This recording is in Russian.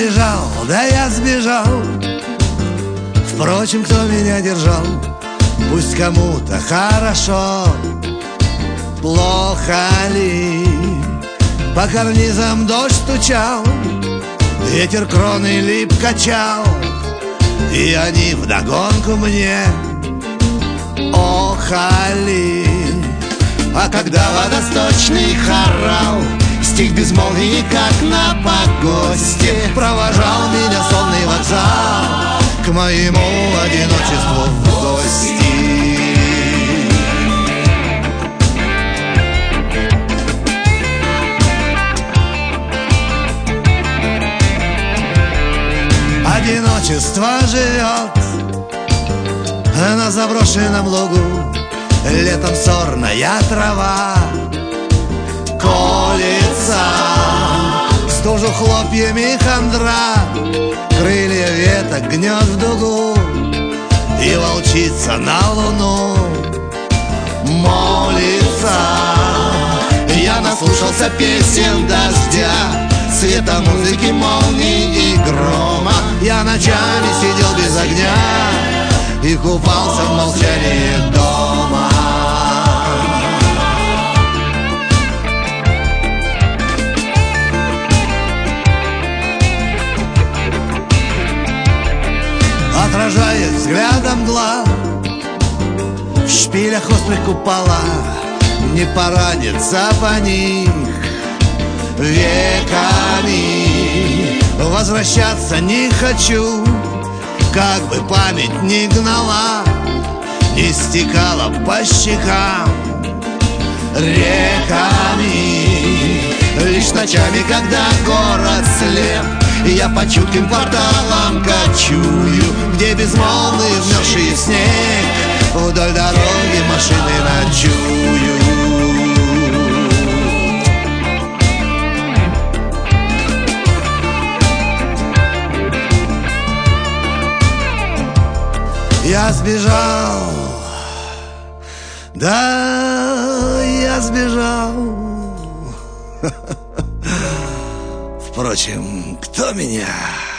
сбежал, да я сбежал. Впрочем, кто меня держал? Пусть кому-то хорошо, плохо ли? По карнизам дождь стучал, ветер кроны лип качал, и они вдогонку мне охали. А когда водосточный хорал, стих безмолвий, как на погосте, провожал меня сонный вокзал к моему одиночеству в гости. Одиночество живет на заброшенном лугу, летом сорная трава колется, стужу хлопьями хандра, крылья веток гнет в дугу, и волчица на луну молится. Я наслушался песен дождя, света, музыки, молний и грома. Я ночами сидел без огня и купался в молчании дома. Отражаясь взглядом глаз в шпилях острых купола, не поранится по них веками. Возвращаться не хочу, как бы память не гнала, не стекала по щекам реками. Лишь ночами, когда город слеп, я по чутким кварталам кочую, где безмолвный вмерзший снег вдоль дороги машины ночуют. Я сбежал, да, я сбежал. Впрочем, кто меня